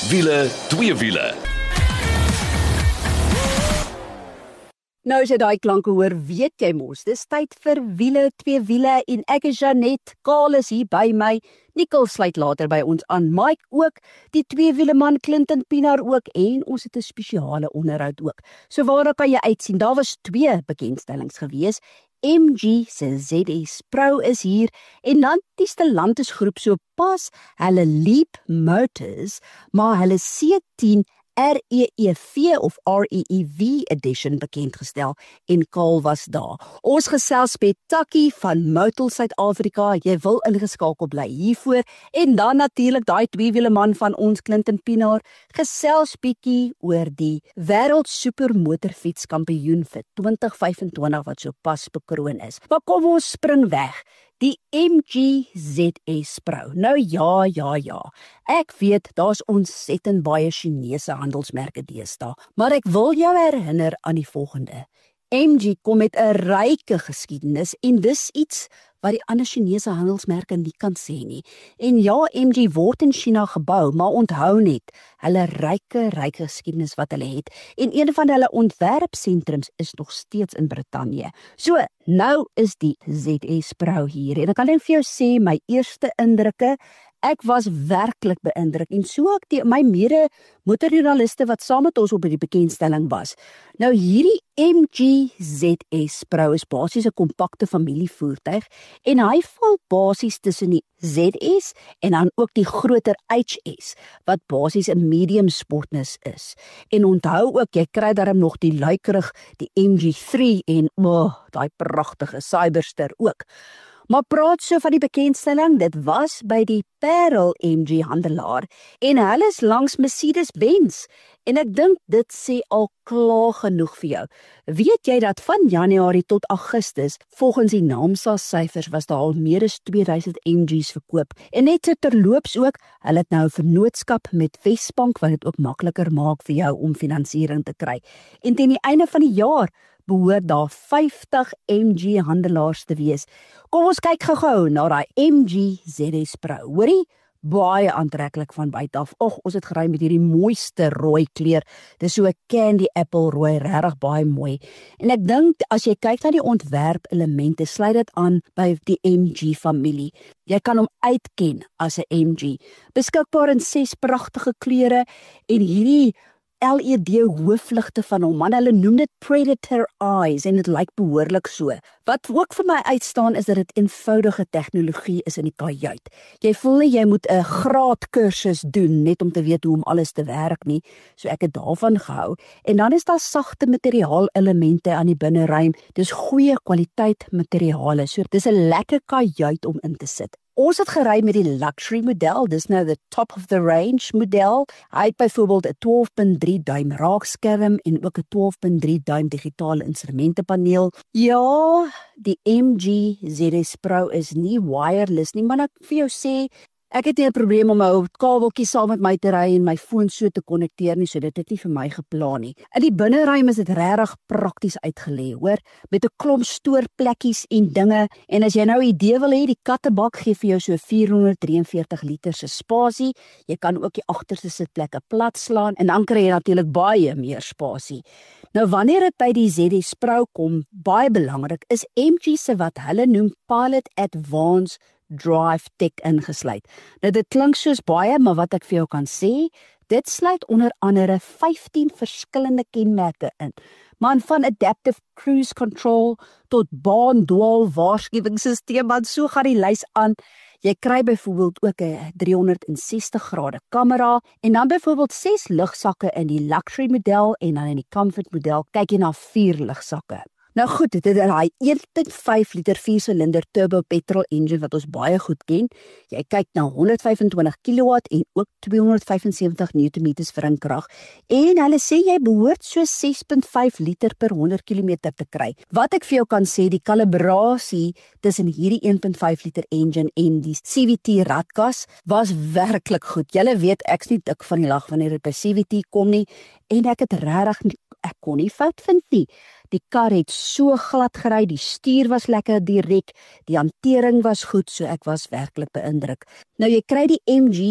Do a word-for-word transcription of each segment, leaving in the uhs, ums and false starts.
Wiele, twee wiele. Nou as jy daai klanke hoor, weet jy mos, dis tyd vir wiele, twee wiele en ek is Janet, Kaal is hier by my, Nicole sluit later by ons aan, Mike ook, die twee wiele man Clinton Pienaar ook en ons het 'n spesiale onderhoud ook. So waarna kan jy uitsien? Daar was twee bekendstellings gewees. M G se Z S Pro is hier en dan die Stellantis groep so pas hulle Leap Motors, maar hulle C tien R E E V of R E E V edition bekendgestel en Kaal was daar. Ons gesels met Takkie van Motul Suid-Afrika, jy wil ingeskakel bly hiervoor en dan natuurlik daai tweewiele man van ons Clinton Pienaar gesels bietjie oor die wêreld supermotorfiets kampioen vir twintig vyf en twintig wat so pas bekroon is. Maar kom ons spring weg. Die M G Z S Pro. Nou ja, ja, ja. Ek weet, daar's ontsettend baie Chinese handelsmerke deesdae, maar ek wil jou herinner aan die volgende. M G kom met 'n ryke geskiedenis en dis iets wat die ander Chinese handelsmerke nie kan sê nie. En ja, M G word in China gebou, maar onthou net, hulle ryke, ryke geskiedenis wat hulle het. En een van hulle ontwerpsentrums is nog steeds in Brittanje. So, nou is die Z S Pro hier. En ek kan net vir jou sê, my eerste indrukke, ek was werklik beïndruk en so ook die, my mede motorjoernaliste wat saam met ons op die bekendstelling was. Nou hierdie M G Z S Pro is basies 'n kompakte familievoertuig en hy val basies tussen die Z S en dan ook die groter H S wat basies 'n medium sportnis is. En onthou ook, jy kry daarom nog die luikerig, die M G drie en oh, daai pragtige Cyberster ook. Maar praat so van die bekendstelling, dit was by die Parel M G handelaar en hulle is langs Mercedes-Benz en ek dink dit sê al klaar genoeg vir jou. Weet jy dat van Januarie tot Augustus, volgens die NAAMSA syfers was daar al meer as twee duisend M Gs verkoop en net so terloops ook, hulle het nou 'n vennootskap met Wesbank wat dit ook makliker maak vir jou om finansiering te kry. En teen die einde van die jaar behoort daar vyftig M G handelaars te wees. Kom ons kyk gou-gou na daai M G Z S Pro. Hoorie, baie aantreklik van buite af. Och, ons het gery met hierdie mooiste rooi kleur. Dis so 'n candy apple rooi, regtig baie mooi. En ek dink as jy kyk na die ontwerpelemente, sluit dit aan by die M G familie. Jy kan hom uitken as 'n M G. Beskikbaar in ses pragtige kleure en hierdie L E D hoofligte van hom, man, hulle noem dit Predator Eyes en dit lyk behoorlik so. Wat ook vir my uitstaan is dat dit eenvoudige tegnologie is in die kajuit. Jy voel nie jy moet 'n graadkursus doen net om te weet hoe om alles te werk nie, so ek het daarvan gehou. En dan is daar sagte materiaal elemente aan die binneruim, dis goeie kwaliteit materiale, so dis 'n lekker kajuit om in te sit. Ons het gery met die luxury model, dis nou the top of the range model. Hy het byvoorbeeld 'n twaalf punt drie duim raakskerm en ook 'n twaalf punt drie duim digitale instrumentepaneel. Ja, die M G Z S Pro is nie wireless nie, maar ek vir jou sê, ek het nie 'n probleem om my kabeltjie saam met my te ry en my foon so te konnekteer nie, so dit het nie vir my geplan nie. In die binneruim is dit regtig prakties uitgelê, hoor, met 'n klomp stoorplekkies en dinge. En as jy nou 'n idee wil hê, die kattebak gee vir jou so vierhonderddrieënveertig liter se spasie. Jy kan ook die agterste sitplekke plat slaan en dan kry jy natuurlik baie meer spasie. Nou wanneer dit by die Z S Pro kom, baie belangrik is M G se wat hulle noem Pilot Advanced Drive Tech ingesluit. Nou dit klink soos baie, maar wat ek vir jou kan sê, dit sluit onder andere vyftien verskillende kenmerke in. Man, van adaptive cruise control tot baan-dwaal waarskuwingsstelsel, man, so gaan die lys aan. Jy kry byvoorbeeld ook 'n driehonderdsestig grade kamera en dan byvoorbeeld ses lugsakke in die luxury model en dan in die comfort model kyk jy na vier lugsakke. Nou goed, dit is daai een punt vyf liter vier-silinder turbo petrol engine wat ons baie goed ken. Jy kyk na honderd vyf en twintig kilowatt en ook tweehonderd vyf en sewentig newtonmeters wrinkrag. En hulle sê jy behoort so ses punt vyf liter per honderd kilometer te kry. Wat ek vir jou kan sê, die kalibrasie tussen hierdie een punt vyf liter engine en die C V T radkas was werklik goed. Julle weet ek's nie dik van die lag wanneer dit by C V T kom nie en ek het regtig ek kon nie fout vind nie. Die kar het so glad gery, die stuur was lekker direk, die hantering was goed, so ek was werklik beïndruk. Nou jy kry die M G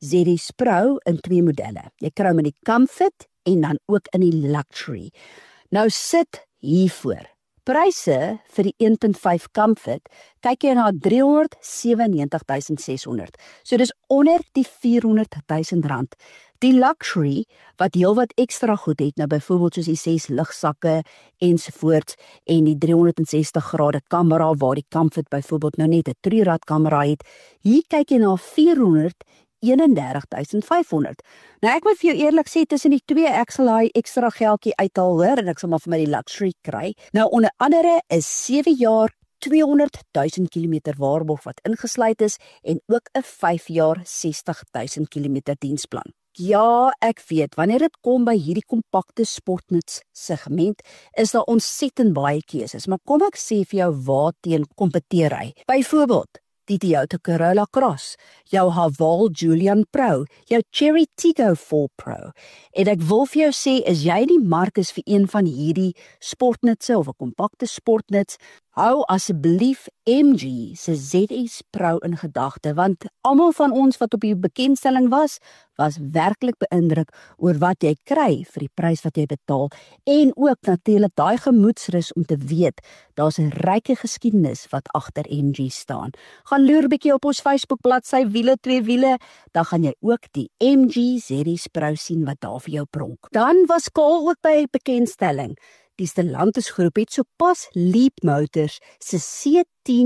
Series Pro in twee modelle. Jy kry hom in die Comfort en dan ook in die Luxury. Nou sit hiervoor. Pryse vir die een punt vyf Comfort kyk jy na driehonderdsewenennegentig tuisend seshonderd. So dis onder die vierhonderd tuisend rand. Die Luxury, wat heelwat ekstra goed het, nou byvoorbeeld soos die ses ligsakke ensovoorts en die driehonderdsestig grade kamera, waar die Comfort byvoorbeeld nou net 'n trirad kamera het, hier kyk jy na vierhonderdeenendertig tuisend vyfhonderd. Nou ek moet vir jou eerlik sê, tussen die twee ek sal hy ekstra geldjie uithaal hoor, en ek sal maar vir my die Luxury kry. Nou onder andere is sewe jaar tweehonderd tuisend kilometer waarborg wat ingesluit is en ook 'n vyf jaar sestig tuisend kilometer diensplan. Ja, ek weet, wanneer dit kom by hierdie kompakte sportnuts segment, is daar ontsettend baie keuses, maar kom ek sê vir jou waarteen kompeteer hy. Byvoorbeeld, die Toyota Corolla Cross, jou Haval Julian Pro, jou Cherry Tiggo four Pro. En ek wil vir jou sê, as jy die mark is vir een van hierdie sportnutse of 'n kompakte sportnuts, hou asseblief M G se Z S Pro in gedagte, want almal van ons wat op die bekendstelling was, was werklik beïndruk oor wat jy kry vir die prys wat jy betaal, en ook natuurlik daai gemoedsrus om te weet, daar's 'n ryke geskiedenis wat agter M G staan. Gaan loer 'n bietjie op ons Facebook bladsy Wiele twee Wiele, dan gaan jy ook die M G Z S Pro sien wat daar vir jou pronk. Dan was Kaal ook by bekendstelling. Die Stellantis groep het sopas Leap Motors se C tien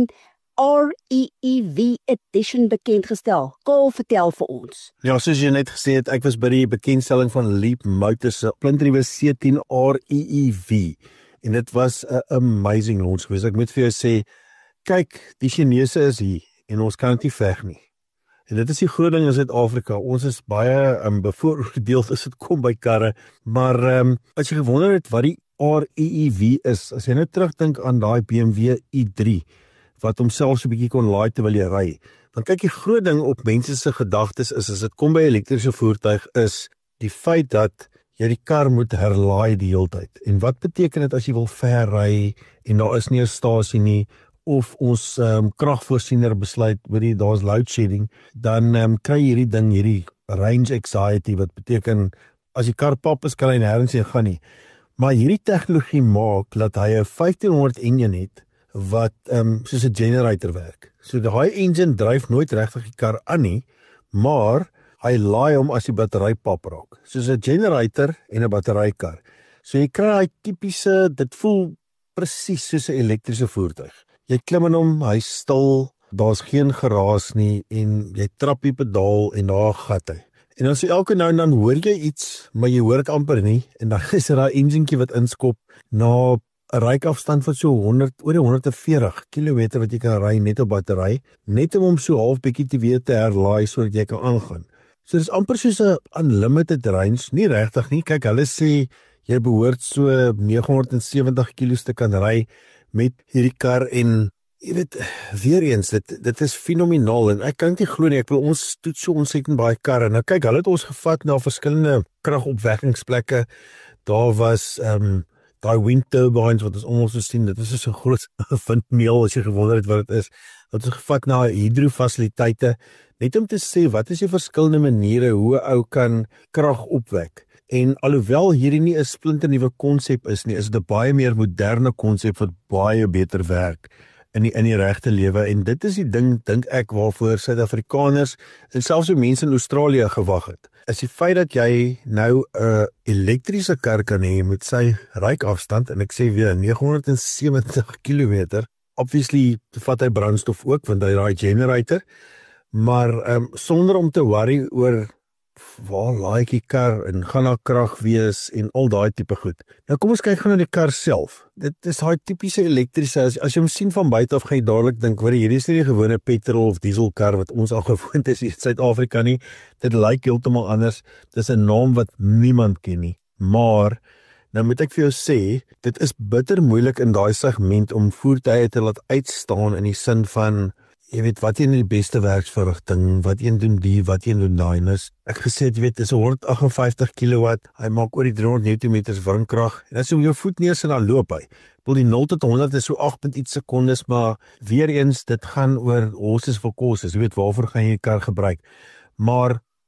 R E E V edition bekendgestel. Kaal, vertel vir ons. Ja, soos jy net gesê het, ek was by die bekendstelling van Leap Motors se splinternuwe C tien R E E V en dit was 'n amazing launch geweest. Ek moet vir jou sê, kyk, die Chinese is hier en ons kan dit nie veg nie. En dit is die groot ding in Suid-Afrika. Ons is baie um, bevooroordeeld as dit kom by karre, maar um, as jy gewonder het wat die R E E V is, as jy nou terugdink aan daai B M W i drie, wat homself so 'n bietjie kon laai terwyl jy ry. Want kyk, die groot ding op mense se gedagtes is, as dit kom by elektriese voertuig, is die feit dat jy die kar moet herlaai die hele tyd. En wat beteken dit as jy wil ver ry en daar is nie 'n stasie nie, of ons um, kragvoorsiener besluit, weet jy, daar's load shedding, dan um, kry jy hierdie ding, hierdie range anxiety, wat beteken, as die kar pap is, kan hy nêrens heen gaan nie. Maar hierdie tegnologie maak dat hy 'n vyftienhonderd enjin het wat um, soos 'n generator werk. So daai engine dryf nooit regtig die kar aan nie, maar hy laai hom as die battery pap raak. Soos 'n generator en 'n batterykar. So jy kry hy tipiese, dit voel presies soos 'n elektriese voertuig. Jy klim in hom, hy's stil, daar's geen geraas nie en jy trap die pedaal en daar gat hy. En dan so elke nou en dan hoor jy iets, maar jy hoor dit amper nie, en dan is daar 'n enjinkie wat inskop na 'n ryafstand van so honderd, oor die honderd veertig kilometer wat jy kan ry net op battery, net om hom so half bietjie te weet te herlaai sodat jy kan aangaan. So dis amper soos 'n unlimited range, nie regtig nie. Kyk, hulle sê jy behoort so negenhonderdsewentig kilos te kan ry met hierdie kar en jy weet, weer eens, dit, dit is fenomenaal en ek kan nie glo nie, ek wil ons toets so ontsettend baie karre. Nou kyk, hulle het ons gevat na verskillende kragopwekkingsplekke. Daar was um, daai wind turbines wat ons almal so sien, dit is so 'n groot windmeel as jy gewonder het wat dit is. Wat ons gevat na hidrofasiliteite, net om te sê wat is die verskillende maniere hoe ou kan krag opwek. En alhoewel hierdie nie 'n splinternuwe konsep is nie, is dit 'n baie meer moderne konsep wat baie beter werk in die in die regte lewe, en dit is die ding, dink ek, waarvoor Suid-Afrikaners en selfs die mense in Australië gewag het. Is die feit dat jy nou 'n uh, elektriese kar kan hê met sy ryafstand, en ek sê weer negenhonderdsewentig kilometer, obviously vat hy brandstof ook want hy daai generator, maar um, sonder om te worry oor waar laai ek die kar en gaan daar krag wees en al daai tipe goed. Nou kom ons kyk gou na die kar self. Dit is daai tipiese elektriese, as, as jy hom sien van buite af, gaan jy dadelik dink, hoor, hierdie is nie die gewone petrol of diesel kar wat ons al gewoond is in Suid-Afrika nie. Dit lyk heeltemal anders. Dis 'n naam wat niemand ken nie. Maar nou moet ek vir jou sê, dit is bitter moeilik in daai segment om voertuie te laat uitstaan in die sin van, jy weet, wat een die beste werksverrigting, wat een doen die, wat een doen daai, is, ek gesê het, jy weet, dis honderd agt en vyftig kilowatt, hy maak oor die driehonderd newtonmeters windkrag, en as jy jou voet neersit, dan loop hy. Wil die nul tot honderd is so agt punt iets sekondes, maar weer eens, dit gaan oor horses for courses, jy weet, waarvoor gaan jy die kar gebruik, maar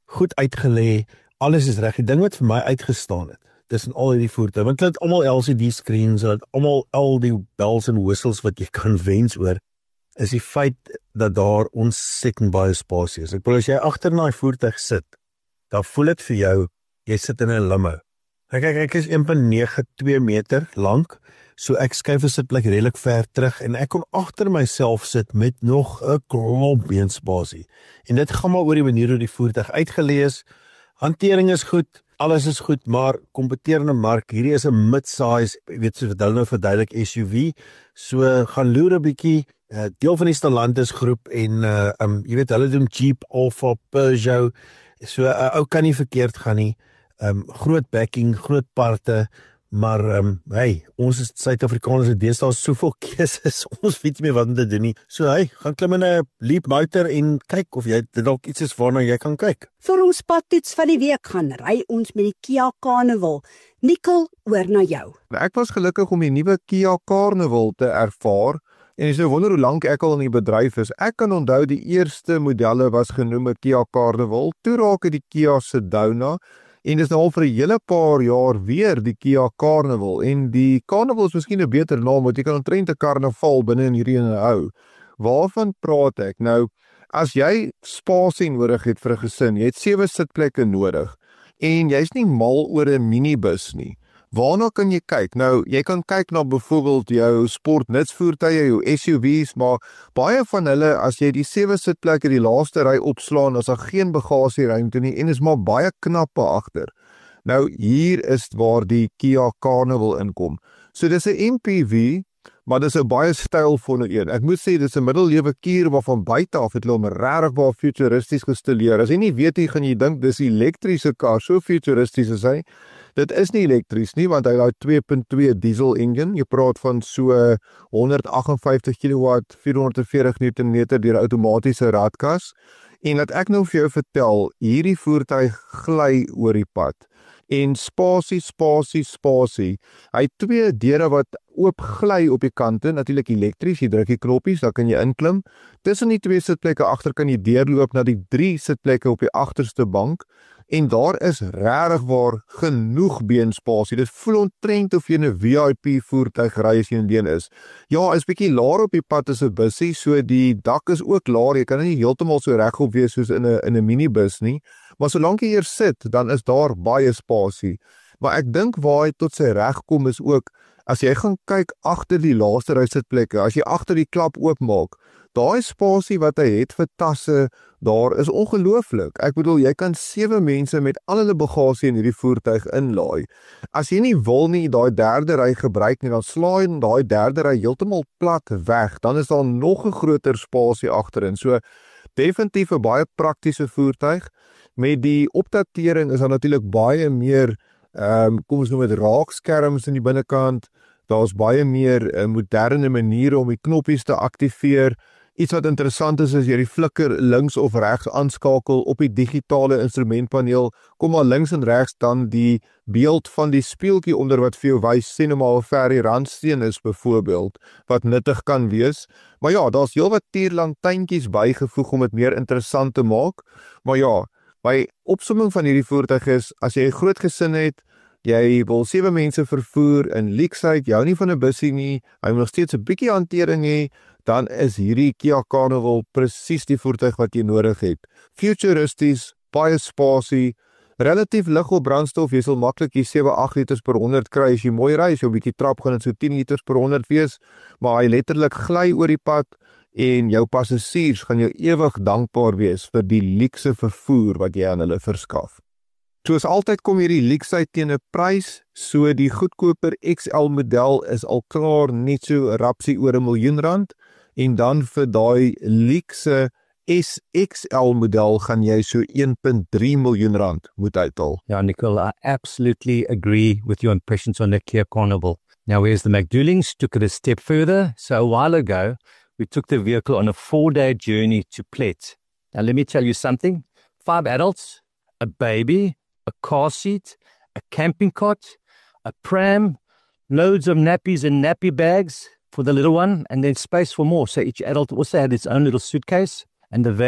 goed uitgelê, alles is reg. Die ding wat vir my uitgestaan het, tussen al hierdie voertuie, want hulle het almal L C D screens, hulle het almal al die bells en whistles wat jy kan wens oor, is die feit dat daar ontsettend baie spasie is. Ek bedoel, as jy agter in daai voertuig sit, dan voel dit vir jou, jy sit in 'n limo. Ek kyk, ek is een komma nege twee meter lank, so ek skuif 'n sitplek redelik ver terug en ek kon agter myself sit met nog 'n klomp beenspasie. En dit gaan maar oor die manier hoe die voertuig uitgelees, hantering is goed, alles is goed, maar kompeterende mark, hierdie is 'n mid-size, jy weet, so wat hulle nou verduidelik S U V, so gaan loer 'n bietjie, uh, deel van die Stellantis groep en uh, um, jy weet, hulle doen Jeep, Alfa, Peugeot, so 'n uh, ou kan nie verkeerd gaan nie, um, groot backing, groot parte, maar um, hey, ons is Suid-Afrikaners het deesdae soveel keuses, ons weet nie meer wat om te doen nie. So hey, gaan klim in 'n Leap motor en kyk of jy dit dalk iets is waarna jy kan kyk. Vir ons padtoets van die week gaan ry ons met die Kia Carnival. Nicole, oor na jou. Ek was gelukkig om die nuwe Kia Carnival te ervaar en jy sou wonder hoe lank ek al in die bedryf is. Ek kan onthou die eerste modelle was genoem 'n Kia Carnival, toe raak dit die Kia Sedona. En dis nou al vir 'n hele paar jaar weer die Kia Carnival. En die Carnival is miskien 'n beter naam, want jy kan omtrent 'n karnaval binne in hierdie ene hou. Waarvan praat ek? Nou, as jy spasie nodig het vir 'n gesin, jy het sewe sitplekke nodig en jy's nie mal oor 'n minibus nie. Waarna kan jy kyk? Nou, jy kan kyk na byvoorbeeld jou sportnutsvoertuie, jou S U V's, maar baie van hulle, as jy die sewe sitplekke die laaste ry opslaan, as daar geen bagasieruimte nie en is maar baie knappe agter. Nou, hier is waar die Kia Carnival inkom. So dis 'n M P V, maar dis 'n baie stylvolle een. Ek moet sê dis 'n middeleewe kier waarvan buite af het hulle hom regtig baie futuristies gestileer. As jy nie weet nie, gaan jy dink dis 'n elektriese kar, so futuristies is hy. Dit is nie elektries nie, want hy het daai twee punt twee diesel engine. Jy praat van so honderd agt en vyftig kilowatt, vierhonderd en veertig newtonmeter deur 'n outomatiese radkas. En laat ek nou vir jou vertel, hierdie voertuig gly oor die pad. En spasie, spasie, spasie. Hy het twee deure wat oop gly op die kante, natuurlik elektries, jy druk die knoppies, dan kan jy inklim. Tussen die twee sitplekke agter kan jy deurloop na die drie sitplekke op die agterste bank. En daar is regtig waar genoeg beenspasie. Dit voel omtrent of jy 'n V I P voertuig ry as jy in die een is. Ja, is bietjie laer op die pad as 'n bussie, so die dak is ook laer. Jy kan nie heeltemal so regop wees soos in 'n in 'n minibus nie. Maar solank jy hier sit, dan is daar baie spasie. Maar ek dink waar hy tot sy reg kom is ook, as jy gaan kyk agter die laaste ry sitplekke, as jy agter die klap oopmaak, daai spasie wat hy het vir tasse, daar is ongelooflik. Ek bedoel, jy kan sewe mense met al hulle bagasie in hierdie voertuig inlaai. As jy nie wil nie daai derde ry gebruik nie, dan slaai jy daai derde ry heeltemal plat weg. Dan is daar nog 'n groter spasie agterin. So definitief 'n baie praktiese voertuig. Met die opdatering is daar natuurlik baie meer ehm um, kom ons noem dit raakskerms in die binnekant. Daar's baie meer uh, moderne maniere om die knoppies te aktiveer. Iets wat interessant is, is jy die flikker links of regs aanskakel op die digitale instrumentpaneel, kom maar links en regs dan die beeld van die speeltjie onder wat vir jou wys, sê nou maar hoe ver die randsteen is byvoorbeeld, wat nuttig kan wees. Maar ja, daar's heelwat tierlantuintjies bygevoeg om dit meer interessant te maak. Maar ja, my opsomming van hierdie voertuig is, as jy 'n groot gesin het, jy wil sewe mense vervoer in Lekside, jy hou nie van 'n bussie nie, hy moet nog steeds 'n bietjie hantering hê, dan is hierdie Kia Carnival presies die voertuig wat jy nodig het. Futuristies, baie spasie, relatief lig op brandstof, jy sal maklik hier sewe agt liters per honderd kry as jy mooi ry, as jy 'n bietjie trap gaan dit so tien liters per honderd wees, maar hy letterlik gly oor die pad en jou passasiers gaan jou ewig dankbaar wees vir die luukse vervoer wat jy aan hulle verskaf. Soos altyd kom hierdie Lekside teen 'n prys, so die goedkoper X L model is al klaar net so rapsie oor 'n miljoen rand, en dan vir daai luukse S X L model gaan jy so een punt drie miljoen rand moet uithaal. Yeah, Nicole, I absolutely agree with your impressions on the Kia Carnival. Now, whereas the McDoolings took it a step further, so a while ago, we took the vehicle on a four-day journey to Plet. Now, let me tell you something. Five adults, a baby, a car seat, a camping cot, a pram, loads of nappies and nappy bags for the little one, and then space for more. So each adult also had its own little suitcase, and the van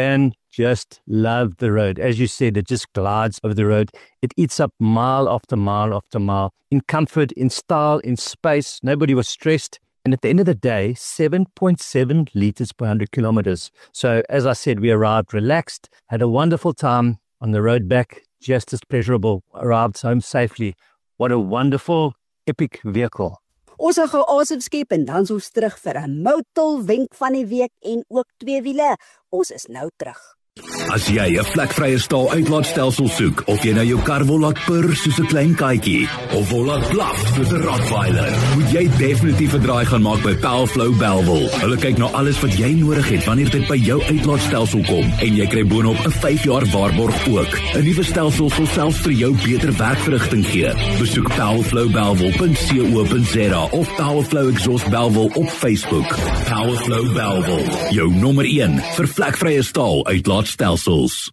just love the road. As you said, it just glides over the road. It eats up mile after mile after mile in comfort, in style, in space. Nobody was stressed. And at the end of the day, seven point seven liters per one hundred kilometers. So as I said, we arrived relaxed, had a wonderful time on the road back, just as pleasurable, arrived home safely. What a wonderful, epic vehicle. Ons gaan gou asem skep en dan ons terug vir 'n Motul wenk van die week en ook twee wiele. Ons is nou terug. As jy 'n vlekvrye staal uitlaatstelsel soek, of jy nou jou kar wil laat purr soos 'n klein katjie, of wil laat blaf soos 'n Rottweiler, moet jy definitief 'n draai gaan maak by Powerflow Bellville. Hulle kyk na alles wat jy nodig het wanneer dit by jou uitlaatstelsel kom, en jy kry boonop 'n vyf jaar waarborg ook. 'n Nuwe stelsel sal selfs vir jou beter werkverrigting gee. Besoek powerflow bellville dot co dot za of Powerflow Exhaust Bellville op Facebook. Powerflow Bellville, jou nommer een vir vlekvrye staal uitlaatstelsels. Stelsels.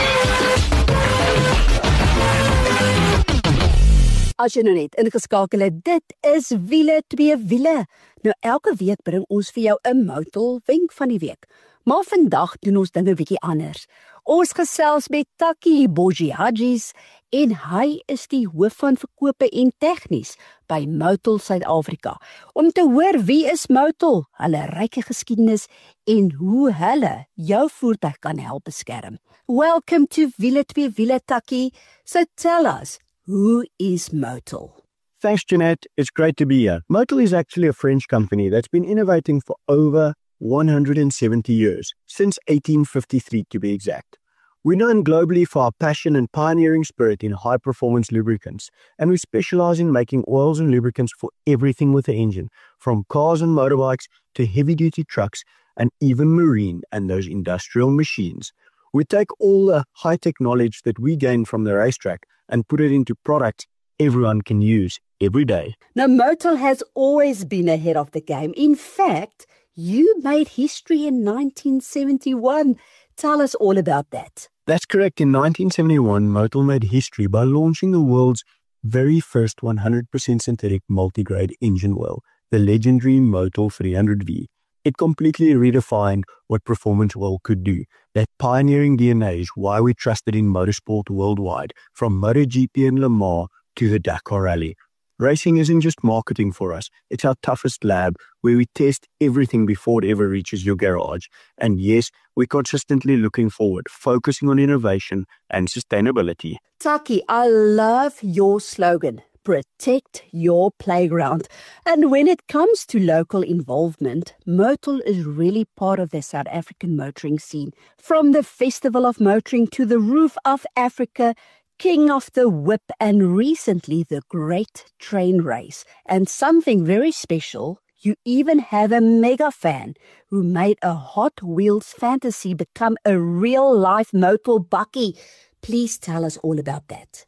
As jy nou net ingeskakel het, dit is wiele twee wiele. Nou elke week bring ons vir jou 'n Motul wenk van die week. Maar vandag doen ons dinge bietjie anders. Ons gesels met Taki Boji-Hajis en hy is die hoof van verkope en tegnies by Motul Suid-Afrika. Om te hoor wie is Motul, hulle ryke geskiedenis en hoe hulle jou voertuig kan help beskerm. Welcome to Wiele twee Wiele, Taki. So tell us, who is Motul? Thanks, Jeanette. It's great to be here. Motul is actually a French company that's been innovating for over one hundred seventy years, since eighteen fifty-three to be exact. We're known globally for our passion and pioneering spirit in high-performance lubricants, and we specialize in making oils and lubricants for everything with the engine, from cars and motorbikes to heavy-duty trucks and even marine and those industrial machines. We take all the high-tech knowledge that we gain from the racetrack and put it into products everyone can use every day. Now, Motul has always been ahead of the game. In fact, you made history in nineteen seventy-one. Tell us all about that. That's correct. In nineteen seventy-one, Motul made history by launching the world's very first one hundred percent synthetic multi-grade engine oil, the legendary Motul three hundred V. It completely redefined what performance oil could do. That pioneering D N A is why we trusted in motorsport worldwide, from MotoGP and Le Mans to the Dakar Rally. Racing isn't just marketing for us. It's our toughest lab where we test everything before it ever reaches your garage. And yes, we're consistently looking forward, focusing on innovation and sustainability. Taki, I love your slogan, protect your playground. And when it comes to local involvement, Motul is really part of the South African motoring scene. From the Festival of Motoring to the Roof of Africa, King of the Whip, and recently the Great Train Race. And something very special, you even have a mega fan who made a Hot Wheels fantasy become a real-life Motul bucky. Please tell us all about that.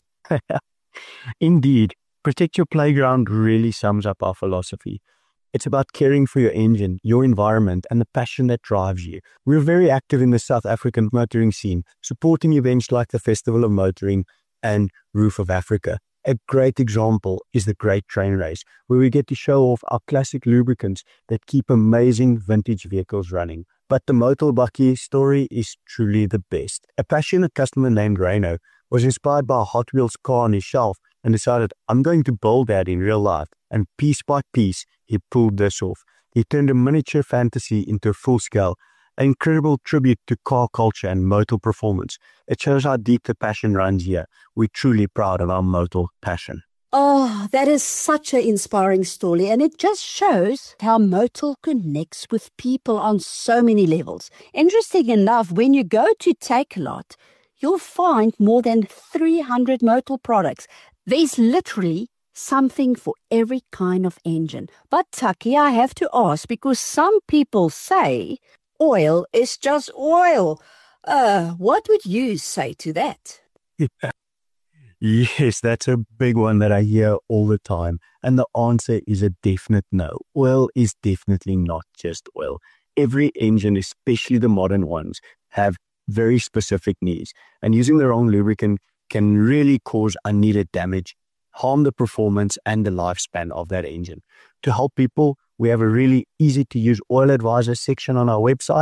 Indeed, protect your playground really sums up our philosophy. It's about caring for your engine, your environment, and the passion that drives you. We're very active in the South African motoring scene, supporting events like the Festival of Motoring and Roof of Africa. A great example is the Great Train Race, where we get to show off our classic lubricants that keep amazing vintage vehicles running. But the Motul Bucky story is truly the best. A passionate customer named Reno was inspired by a Hot Wheels car on his shelf and decided, I'm going to build that in real life. And piece by piece, he pulled this off. He turned a miniature fantasy into a full-scale, an incredible tribute to car culture and Motul performance. It shows how deep the passion runs here. We're truly proud of our Motul passion. Oh, that is such an inspiring story, and it just shows how Motul connects with people on so many levels. Interesting enough, when you go to Takealot, you'll find more than three hundred Motul products. There's literally something for every kind of engine. But Taki, I have to ask, because some people say oil is just oil. Uh, what would you say to that? Yeah. Yes, that's a big one that I hear all the time. And the answer is a definite no. Oil is definitely not just oil. Every engine, especially the modern ones, have very specific needs. And using the wrong lubricant can really cause unneeded damage, harm the performance and the lifespan of that engine. To help people, we have a really easy to use oil advisor section on our website.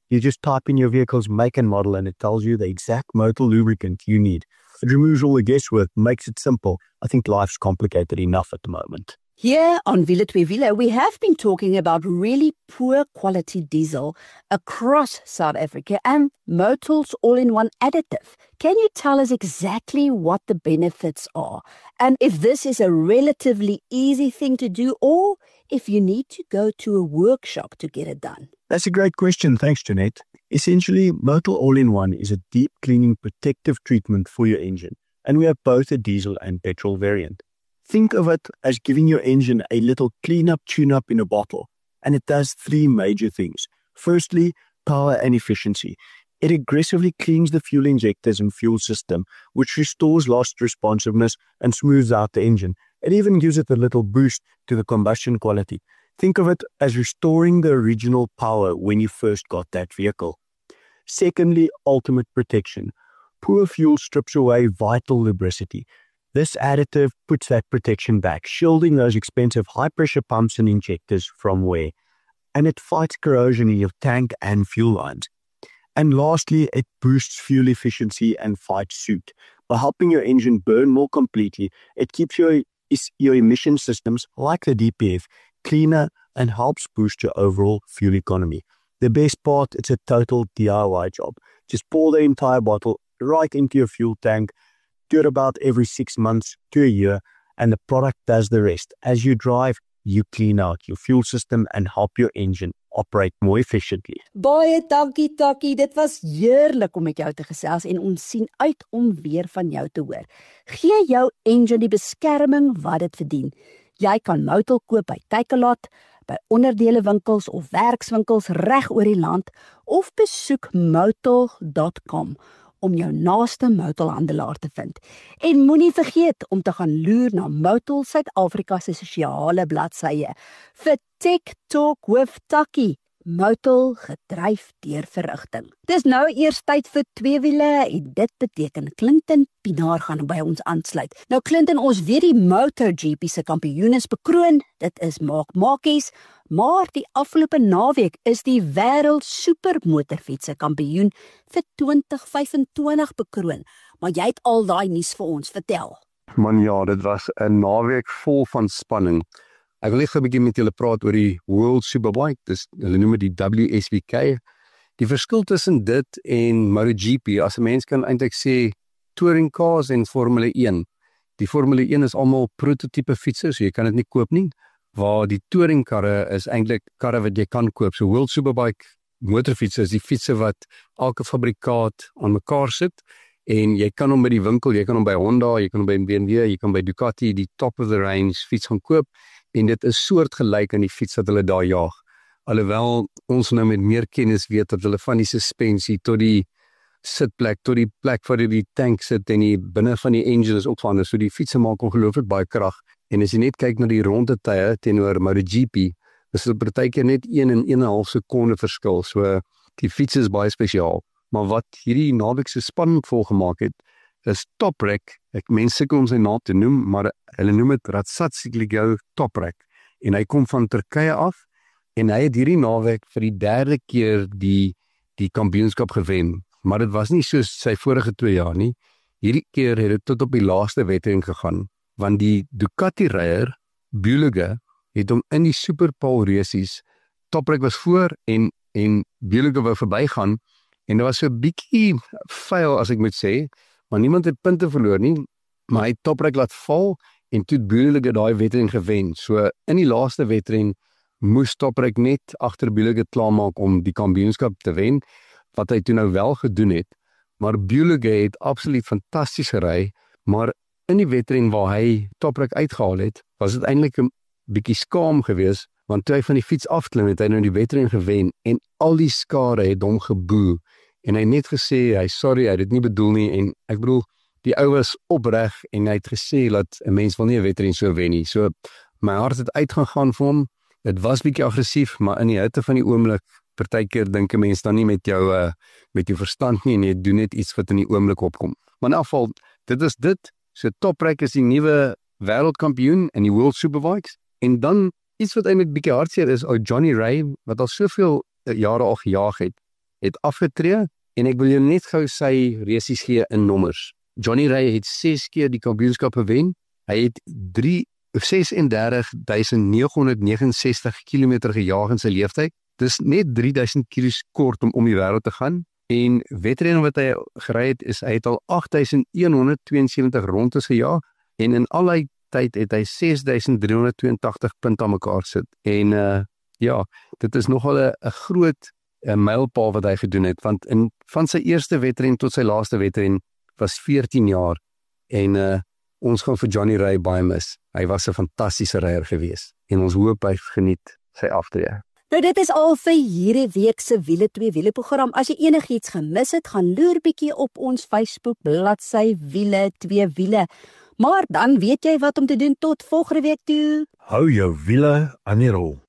You just type in your vehicle's make and model and it tells you the exact motor lubricant you need. It removes all the guesswork, makes it simple. I think life's complicated enough at the moment. Here on Wiele Twee Wiele, we have been talking about really poor quality diesel across South Africa and Motil's all-in-one additive. Can you tell us exactly what the benefits are? And if this is a relatively easy thing to do, or if you need to go to a workshop to get it done? That's a great question. Thanks, Jeanette. Essentially, Motil All-in-One is a deep cleaning protective treatment for your engine. And we have both a diesel and petrol variant. Think of it as giving your engine a little clean-up, tune-up in a bottle. And it does three major things. Firstly, power and efficiency. It aggressively cleans the fuel injectors and fuel system, which restores lost responsiveness and smooths out the engine. It even gives it a little boost to the combustion quality. Think of it as restoring the original power when you first got that vehicle. Secondly, ultimate protection. Poor fuel strips away vital lubricity. This additive puts that protection back, shielding those expensive high-pressure pumps and injectors from wear. And it fights corrosion in your tank and fuel lines. And lastly, it boosts fuel efficiency and fights soot. By helping your engine burn more completely, it keeps your, your emission systems, like the D P F, cleaner and helps boost your overall fuel economy. The best part, it's a total D I Y job. Just pour the entire bottle right into your fuel tank, do it about every six months to a year, and the product does the rest. As you drive, you clean out your fuel system and help your engine operate more efficiently. Baie dankie, Takkie. Dit was heerlik om met jou te gesels en ons sien uit om weer van jou te hoor. Gee jou engine die beskerming wat dit verdien. Jy kan Motil koop by Takealot, by onderdelewinkels of werkswinkels reg oor die land, of besoek motil dot com om jou naaste Motil-handelaar te vind. En moenie vergeet om te gaan loer na Motil Suid-Afrika se sosiale bladsye vir Tech Talk with Takkie. Motil gedryf deur verrigting. Dis nou eers tyd vir twee wiele en dit beteken Clinton Pinaar gaan by ons aansluit. Nou Clinton, ons weet die MotoGP se kampioen is bekroon, dit is Marc Marquez, maar die afgelope naweek is die wêreld supermotorfiets se kampioen vir twintig vyf en twintig bekroon. Maar jy het al daai nuus vir ons vertel. Man ja, dit was 'n naweek vol van spanning. Ek wil net 'n bietjie met julle praat oor die World Superbike, dis hulle noem dit die W S B K. Die verskil tussen dit en MotoGP, as 'n mens kan eintlik sê touring cars en Formule een. Die Formule een is almal prototipe fietses, so jy kan dit nie koop nie, waar die touring karre is eintlik karre wat jy kan koop. So World Superbike motorfietses is die fietsse wat elke fabrikaat aan mekaar sit en jy kan hom by die winkel, jy kan hom by Honda, jy kan hom by B M W, jy kan by Ducati die top of the range fiets gaan koop. En dit is soortgelyk aan die fiets wat hulle daar jaag. Alhoewel ons nou met meer kennis weet dat hulle van die suspensie tot die sitplek, tot die plek waar die tank sit en die binne van die engine is ook verander. So die fietsse maak ongelooflik baie krag. En as jy net kyk na die rondetye teenoor MotoGP, is dit partykeer net een en een en 'n half sekonde verskil. So die fiets is baie spesiaal. Maar wat hierdie naweek so spannend volgemaak het, is Toprak. Ek mense sukkel om sy naam te noem, maar hulle noem dit Ratsatsikligou Toprak. En hy kom van Turkye af en hy het hierdie naweek vir die derde keer die die kampioenskap gewen. Maar dit was nie soos sy vorige twee jaar nie. Hierdie keer het dit tot op die laaste wedren gegaan, want die Ducati-ryer Bulega het hom in die Superpole races, Toprak was voor en en Bulega wou verbygaan en dit was so 'n bietjie vuil as ek moet sê. Maar niemand het punte verloor nie, maar hy het Toprak laat val en toe Bulega daai wedren gewen. So in die laaste wedren moes Toprak net agter Bulega klaarmaak om die kampioenskap te wen, wat hy toe nou wel gedoen het. Maar Bulega het absoluut fantasties gery, maar in die wedren waar hy Toprak uitgehaal het, was dit eintlik 'n bietjie skaam geweest, want toe hy van die fiets afklim het hy nou die wedren gewen en al die skare het hom geboe. En hy het net gesê, hy sorry, hy het dit nie bedoel nie, en ek bedoel, die ou was opreg, en hy het gesê, dat 'n mens wil nie 'n wedren so wen nie, so, my hart het uitgegaan vir hom, dit was bietjie aggressief, maar in die hitte van die oomblik, partykeer dink 'n mens dan nie met jou, uh, met jou verstand nie, en jy doen net iets wat in die oomblik opkom, maar in afval, dit is dit, so Toprak is die nuwe wêreldkampioen in die World Superbikes, en dan, iets wat eintlik bietjie hartseer is, ou Johnny Ray, wat al soveel jare al gejaag het, het afgetree en ek wil jou net gou sy resies gee in nommers. Johnny Ray het ses keer die kampioenskap gewen. Hy het ses en dertig duisend negenhonderdnegenensestig kilometer gejaag in sy leeftyd. Dis net drie duisend kilos kort om om die wêreld te gaan. En wedrenne wat hy gery het, is hy het al agt duisend een honderd tweeënsewentig rondes gejaag en in al die tyd het hy ses duisend driehonderd tweeëntagtig punte aan mekaar sit. En uh, ja, dit is nogal 'n groot uh, mylpaal wat hy gedoen het, want in van sy eerste wedren tot sy laaste wedren was veertien jaar en uh, ons gaan vir Johnny Ray baie mis. Hy was 'n fantastiese ryer gewees en ons hoop hy geniet sy aftrede. Nou dit is al vir hierdie week se Wiele twee Wiele program. As jy enigiets gemis het, gaan loer bietjie op ons Facebook bladsy Wiele twee Wiele. Maar dan weet jy wat om te doen tot volgende week toe. Hou jou wiele aan die rol.